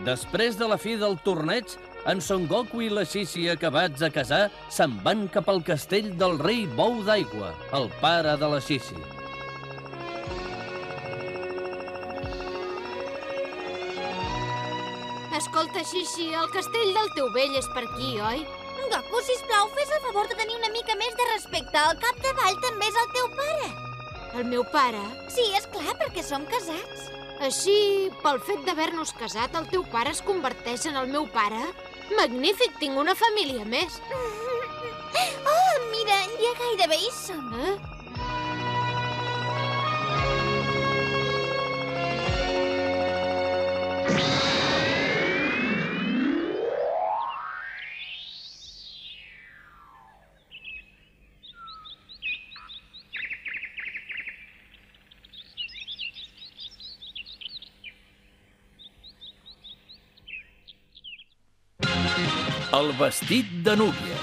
Després de la fi del torneig, en Son Goku i la Xixi, acabats a casar, se'n van cap al castell del rei Bou d'Aigua, el pare de la Xixi. Escolta, Xixi, el castell del teu vell és per aquí, oi? Goku, sisplau, fes el favor de tenir una mica més de respecte. Al capdavall també és el teu pare. El meu pare? Sí, és clar, perquè som casats. Així, pel fet d'haver-nos casat, el teu pare es converteix en el meu pare? Magnífic, tinc una família més. Oh, mira, ja gairebé hi som. El vestit de núvia.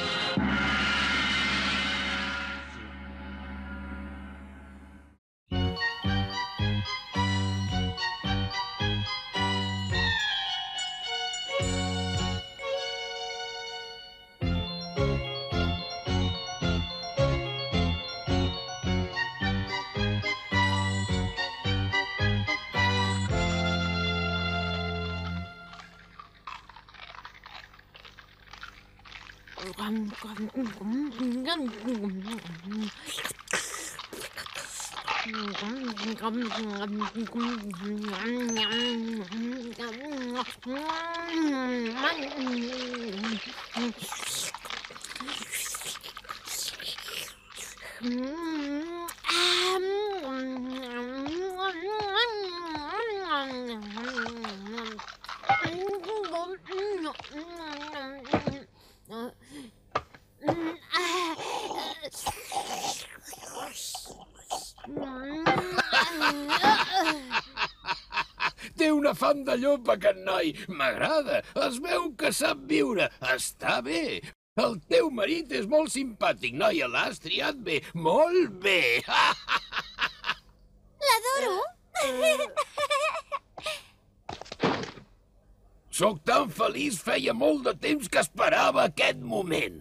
Té una fam de llop, aquest noi. M'agrada. Es veu que sap viure. Està bé. El teu marit és molt simpàtic, noia. L'has triat bé. Molt bé. L'adoro. Sóc tan feliç, feia molt de temps que esperava aquest moment.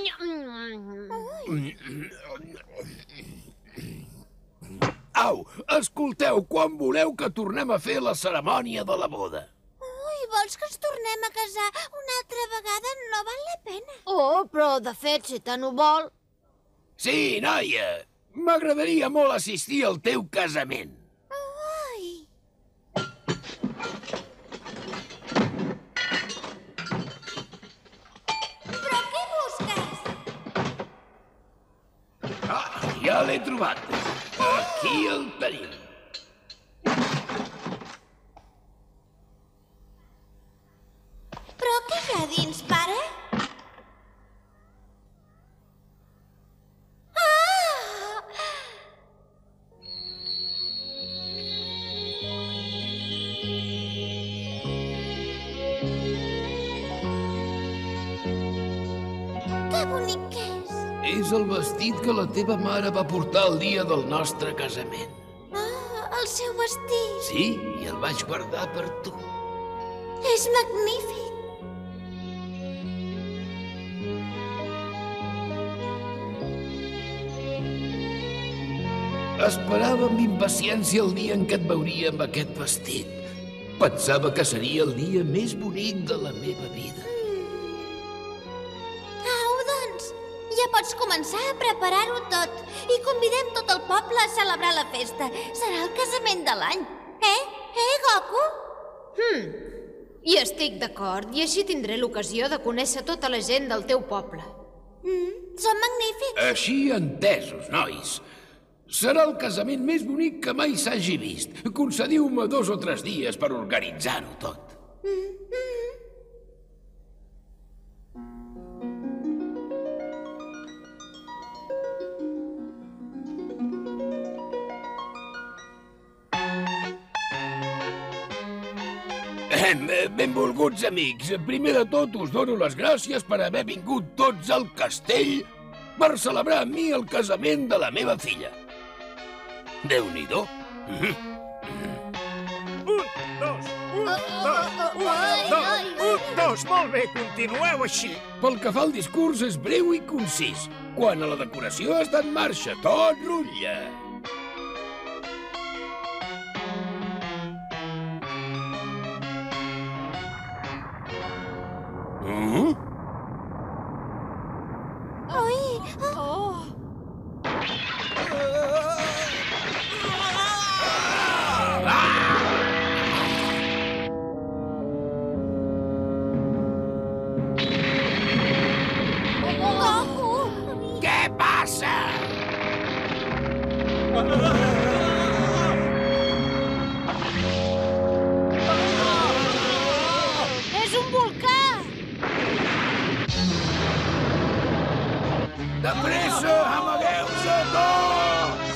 Au, escolteu, quan voleu que tornem a fer la cerimònia de la boda? Ui, vols que ens tornem a casar una altra vegada? No val la pena. Oh, però de fet, si tant ho vol... Sí, noia. M'agradaria molt assistir al teu casament. Ui. Però què busques? Ah, ja l'he trobat. Aquí el tenim. Però què hi ha dins, pare? Que bonic que és. És el vestit que la teva mare va portar el dia del nostre casament. Ah, el seu vestit. Sí, i el vaig guardar per tu. És magnífic. Esperava amb impaciència el dia en què et veuria amb aquest vestit. Pensava que seria el dia més bonic de la meva vida. Au, doncs, ja pots començar a preparar-ho tot i convidem tot el poble a celebrar la festa. Serà el casament de l'any. Goku? I estic d'acord, i així tindré l'ocasió de conèixer tota la gent del teu poble. Són magnífics. Així entesos, nois. Serà el casament més bonic que mai s'hagi vist. Concediu-me 2 o 3 dies per organitzar-ho tot. Benvolguts amics, primer de tot us dono les gràcies per haver vingut tots al castell per celebrar amb mi el casament de la meva filla. Déu-n'hi-do. 1, 2, 1, 2, 1, Doncs molt bé, continueu així. Pel que fa al discurs, és breu i concís. Quan a la decoració està en marxa, tot rutlla. Què passa? És un volcà! De pressa, amagueu-se tots!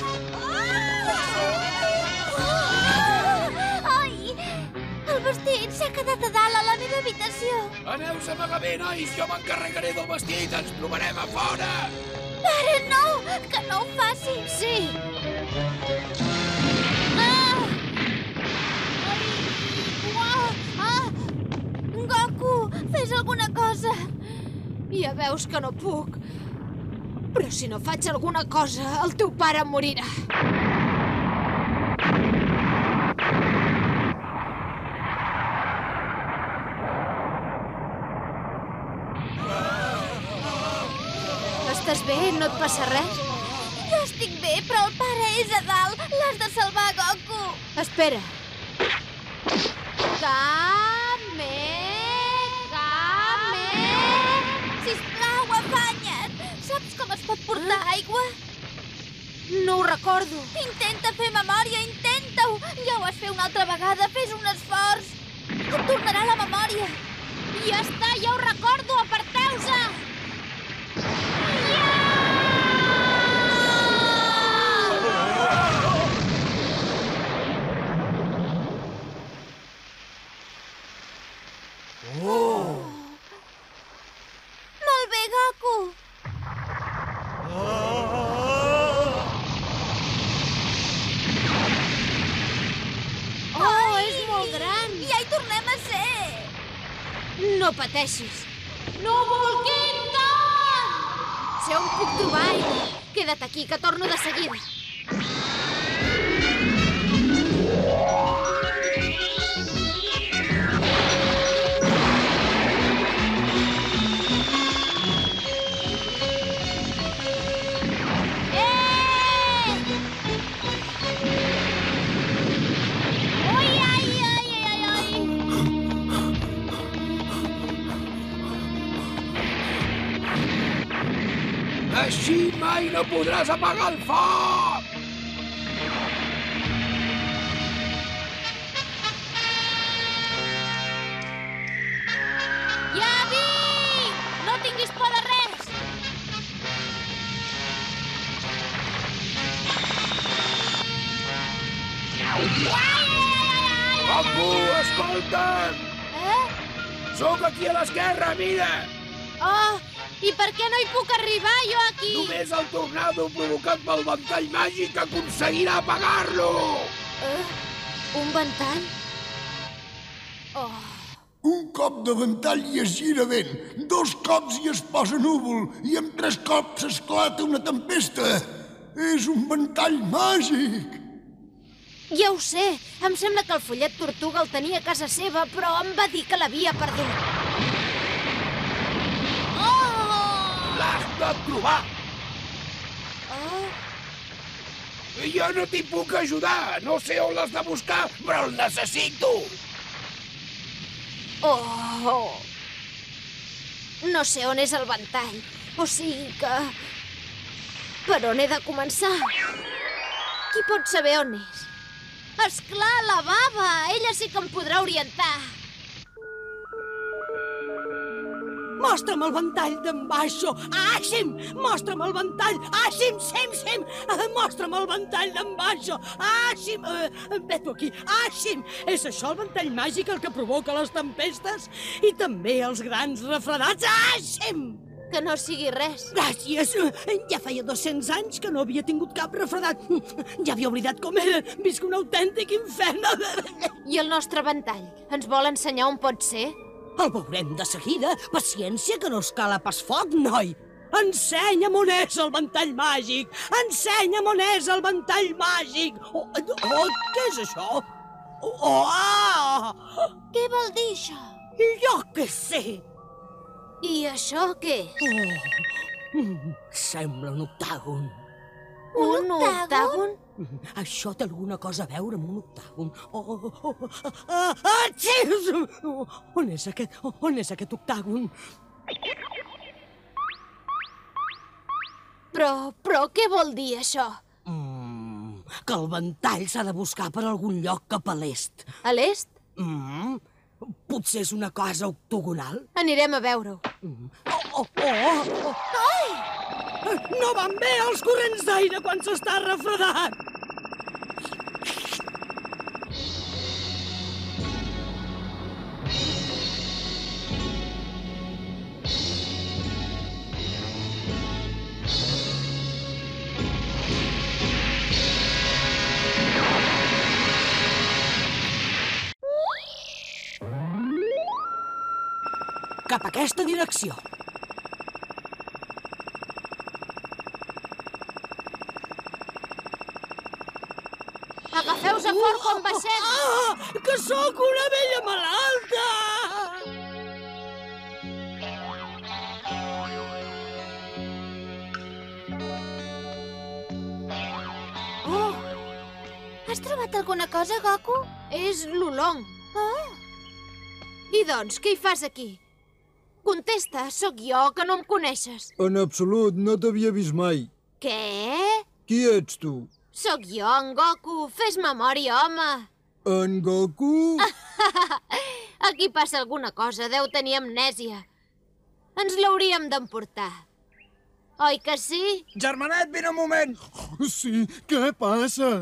Ai! El vestit s'ha quedat a dalt a la meva habitació. Aneu-se a amagar bé, nois, jo m'encarregaré del vestit, ens trobarem a fora! Pare, no! Que no ho faci! Sí! Ah! Ah! Goku, fes alguna cosa! Ja veus que no puc. Però si no faig alguna cosa, el teu pare morirà. Estàs bé? No et passa res? Jo estic bé, però el pare és a dalt. L'has de salvar, Goku. Espera. Kame! Sisplau, afanya't. Saps com es pot portar aigua? No ho recordo. Intenta fer memòria, intenta-ho. Ja ho vas fer una altra vegada, fes un esforç. Et tornarà la memòria. Ja està, ja ho recordo. Aparteu-se! Molt bé, Goku. Oh, és molt gran. Ja hi tornem a ser. No pateixis. No volquita! Sé on puc trobar aigua. Queda't aquí, que torno de seguida. Així mai no podràs apagar el foc! Ja vinc! No tinguis por de res! Goku, escolta'm! Sóc aquí a l'esquerra, mira! Oh, i per què no hi puc arribar, jo aquí? Només el tornado provocat pel ventall màgic aconseguirà apagar-lo! Un ventall? Oh, Un cop de ventall i es gira vent, 2 cops i es posa núvol, i amb 3 cops esclata una tempesta. És un ventall màgic! ja ho sé. Em sembla que el follet tortuga el tenia a casa seva, però em va dir que l'havia perdut. L'has de trobar! Jo no t'hi puc ajudar. No sé on l'has de buscar, però el necessito. Oh! No sé on és el ventall. O sigui que... Per on he de començar? Qui pot saber on és? Esclar, la baba! Ella sí que em podrà orientar. Mostra'm el ventall d'en Baixo! Ashim! Mostra'm el ventall! Ashim, Sim! Mostra'm el ventall d'en Baixo! Ashim! Vet-ho aquí! Ashim! És això el ventall màgic el que provoca les tempestes? I també els grans refredats? Ashim! Que no sigui res. Gràcies! Ja feia 200 anys que no havia tingut cap refredat. Ja havia oblidat com era. Visc un autèntic infern. I el nostre ventall? Ens vol ensenyar on pot ser? El veurem de seguida. Paciència, que no escala pas foc, noi. Ensenya'm on és el ventall màgic! Ensenya'm on és el ventall màgic! Què és això? Què vol dir això? Jo què sé! I això què? Sembla un octàgon. Un octàgon? Això té alguna cosa a veure amb un octàgon. On és aquest octàgon? Però què vol dir això? Que el ventall s'ha de buscar per algun lloc cap a l'est. A l'est? Potser és una casa octogonal? Anirem a veure-ho. No van bé els corrents d'aire quan s'està refredat! Cap a aquesta direcció. Agafeu-se fort quan baixem. Que sóc una vella malalta! Has trobat alguna cosa, Goku? És l'Ulong. I doncs, què hi fas aquí? Contesta, sóc jo, que no em coneixes. En absolut, no t'havia vist mai. Què? Qui ets tu? Sóc jo, en Goku. Fes memòria, home. En Goku? Aquí passa alguna cosa, deu tenir amnèsia. Ens l'hauríem d'emportar. Oi que sí? Germanet, vine un moment. Sí, què passa?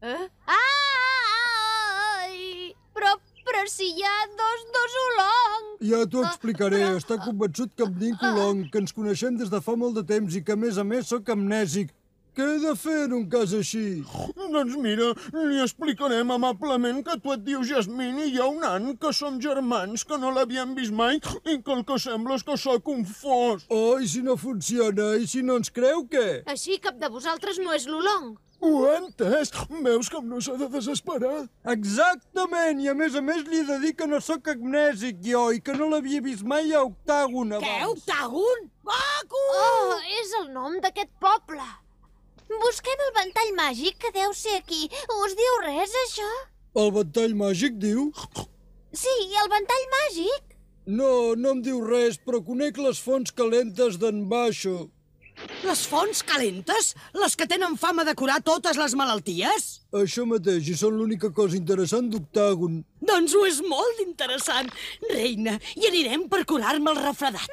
Ai! Però si hi ha dos Ulongs! Ja t'ho explicaré. Està convençut que em dic Ulong, que ens coneixem des de fa molt de temps i que, a més, sóc amnèsic. Què he de fer en un cas així? Doncs mira, li explicarem amablement que tu et dius Jasmine i jo un nan, que som germans, que no l'havíem vist mai i que el que sembla és que sóc un fos. Oh, i si no funciona? I si no ens creu, què? Així cap de vosaltres no és l'Ulong. Ho he entès. Veus com no s'ha de desesperar? Exactament! I a més li he de dir que no sóc amnèsic jo i que no l'havia vist mai a Octàgon abans. Què, octàgon? Goku! Oh, és el nom d'aquest poble. Busquem el ventall màgic, que deu ser aquí. Us diu res, això? El ventall màgic, diu? Sí, el ventall màgic. No em diu res, però conec les fonts calentes d'en Baixo. Les fonts calentes? Les que tenen fama de curar totes les malalties? Això mateix, i són l'única cosa interessant d'Octàgon. Doncs ho és molt interessant. Reina, hi anirem per curar-me el refredat.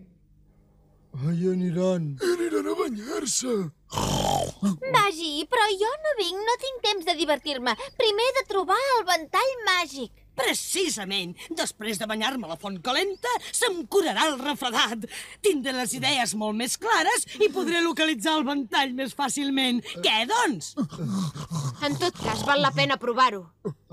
Ai, aniran. Aniran a banyar-se. Vagi, però jo no vinc, no tinc temps de divertir-me. Primer he de trobar el ventall màgic. Precisament, després de banyar-me a la font calenta, se'm curarà el refredat. Tindré les idees molt més clares i podré localitzar el ventall més fàcilment. Què, doncs? En tot cas, val la pena provar-ho.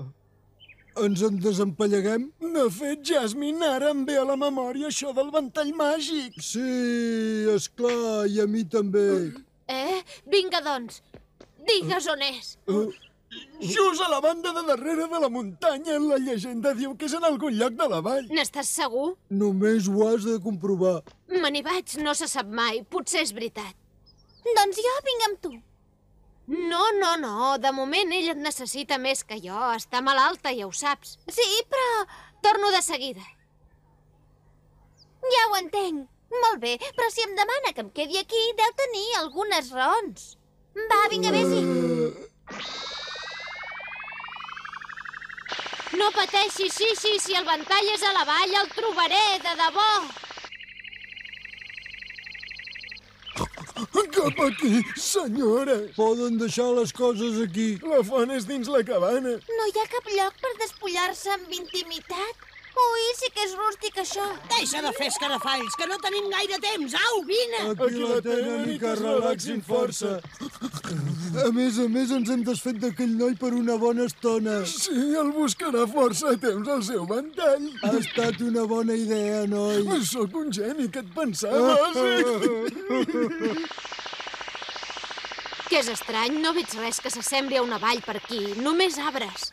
Ens en desempalleguem? De fet, Jasmine, ara em ve a la memòria això del ventall màgic. Sí, esclar, i a mi també. Vinga, doncs. Digues on és. Just a la banda de darrere de la muntanya. La llegenda diu que és en algun lloc de la vall. N'estàs segur? Només ho has de comprovar. Me n'hi vaig, no se sap mai. Potser és veritat. Doncs jo vinc amb tu. No. De moment ell et necessita més que jo. Està malalta, ja ho saps. Sí, però... Torno de seguida. Ja ho entenc. Molt bé, però si em demana que em quedi aquí, deu tenir algunes raons. Va, vinga, vés-hi. No pateixis, Xixi, si el ventall és a la vall, el trobaré, de debò. Cap aquí, senyora. Poden deixar les coses aquí. La font és dins la cabana. No hi ha cap lloc per despullar-se amb intimitat? Ui, sí que és rústic, això. Deixa de fer escarafalls, que no tenim gaire temps. Au, vine! Aquí la tenen i que es relaxin força. A més, ens hem desfet d'aquell noi per una bona estona. Sí, el buscarà força temps al seu ventall. Ha estat una bona idea, noi. Sóc un geni, què et pensaves? Que és estrany, no veig res que s'assembli a una vall per aquí, només arbres.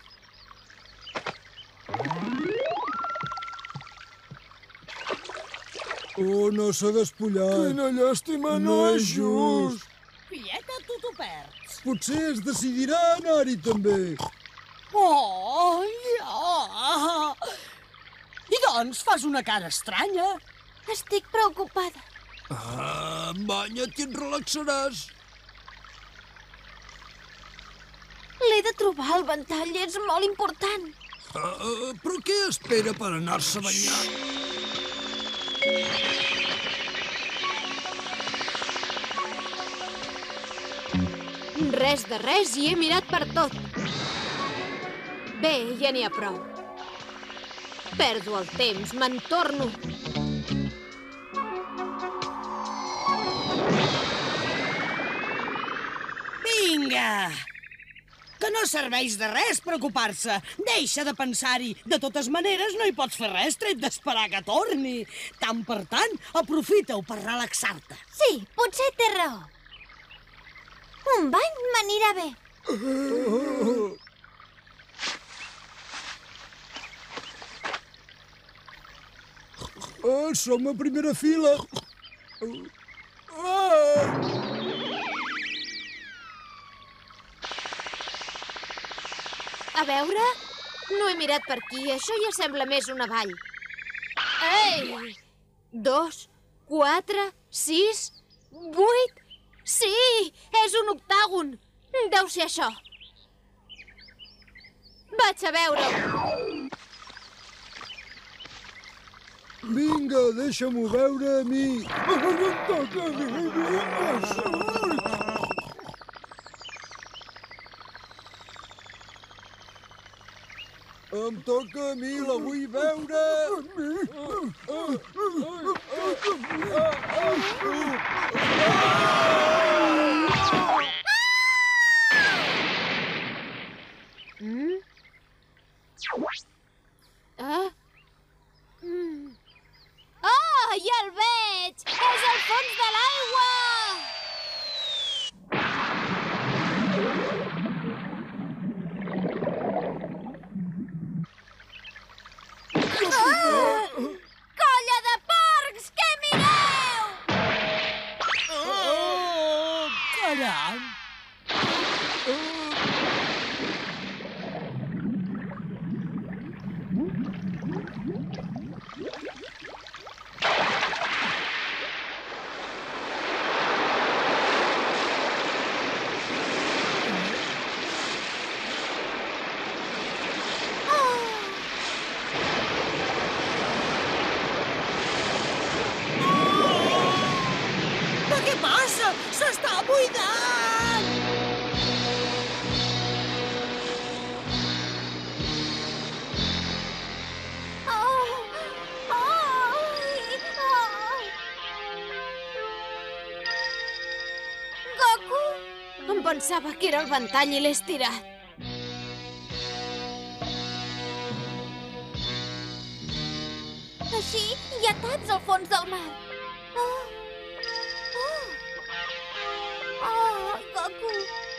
Oh, no s'ha despullat. Quina llàstima, no és just. Filleta, tu t'ho perds. Potser es decidirà anar-hi també. Oh, ja! I doncs fas una cara estranya. Estic preocupada. Banya't i et relaxaràs. L'he de trobar, el ventall és molt important. Però què espera per anar-se a banyar? Res de res i he mirat per tot. Bé, ja n'hi ha prou. Perdo el temps, me'n torno. Vinga! Que no serveix de res preocupar-se. Deixa de pensar-hi. De totes maneres, no hi pots fer res tret d'esperar que torni. Tant per tant, aprofita-ho per relaxar-te. Sí, potser té raó. Un bany m'anirà bé. Som a primera fila. A veure, no he mirat per aquí. Això ja sembla més una vall. Ei! 2, 4, 6, 8... Sí! És un octàgon! Deu ser això. Vaig a veure-ho. Vinga, deixa-m'ho veure a mi. Em toca a mi, vinga, surt! Em toca a mi, la vull veure! Oh, ja el veig! És al fons de l'aigua! Colla de porcs, què mireu? Oh, caram! Què passa? S'està buidant! Goku! Em pensava que era el ventall i l'he estirat. Així hi ha taps al fons del mar. Goku!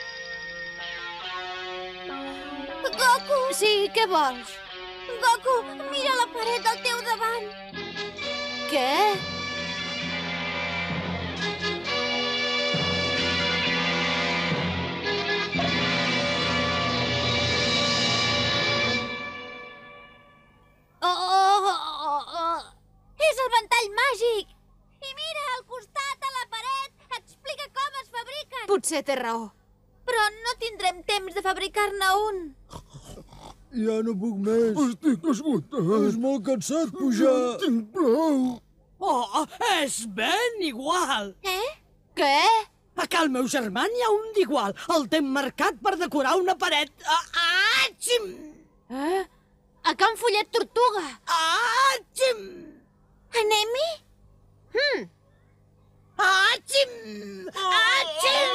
Goku! Sí, què vols? Goku, mira la paret al teu davant. Què? És el ventall màgic! I mira, al costat, a la paret, explica com es fabriquen. Potser té raó. Però no tindrem temps de fabricar-ne un. Ja no puc més. Estic esgotat. És molt cansat pujar. Tinc prou. Oh, és ben igual. Què? A cal meu germà n'hi ha un d'igual. El tem marcat per decorar una paret. Atxim! A Can Follet Tortuga. Atxim! Anem-hi? Atxim! Atxim!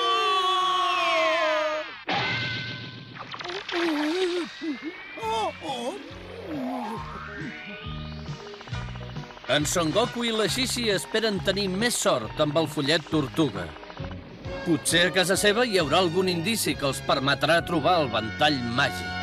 En Son Goku i la Xixi esperen tenir més sort amb el Follet Tortuga. Potser a casa seva hi haurà algun indici que els permetrà trobar el ventall màgic.